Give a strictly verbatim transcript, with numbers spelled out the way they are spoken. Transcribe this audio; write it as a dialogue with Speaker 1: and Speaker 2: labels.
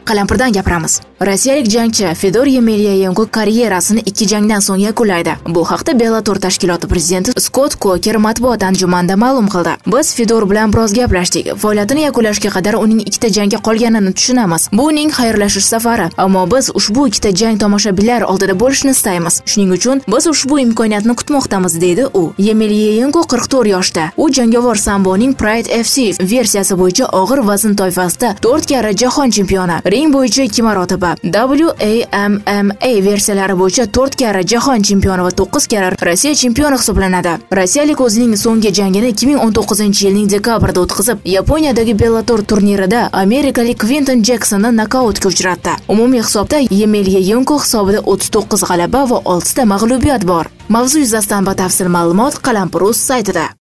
Speaker 1: Qalampirdan gapiramiz. Rossiyalik jangchi Fedor Yemelyayenko karyerasini ikki jangdan so'ng yakunlaydi. Bu haqda Bellator tashkiloti prezidenti Scott Coker matbuot anjumanida ma'lum qildi. Biz Fedor bilan biroz gaplashdik. Faoliyatini yakunlashga qadar uning ikkita jangga qolganini tushunamiz. Bu uning xayrlashish safari, ammo biz ushbu ikkita jang tomoshabinlar oldida bo'lishni istaymiz. Shuning uchun biz ushbu imkoniyatni kutmoqdamiz, dedi u. Yemelyayenko qirq to'rt yoshda. U jangovar samboning Pride F C versiyasi bo'yicha og'ir vazn toifasida to'rt karra jahon chempioni. Ring bo'yicha ikki marotaba, W A M M A versiyalari bo'yicha to'rt karra jahon chempioni va to'qqiz karra Rossiya chempioni hisoblanadi. Rossiyalik o'zining so'nggi jangini ikki ming o'n to'qqizinchi yilning dekabrida o'tkazib, Yaponiyadagi Bellator turnirida amerikalik Quinton Jacksonni nokautga uchratdi. Umumiy hisobda Yemelyayenko hisobida o'ttiz to'qqiz g'alaba va olti ta mag'lubiyat bor. Mavzu yuzasidan batafsil ma'lumot Qalampir.uz saytida.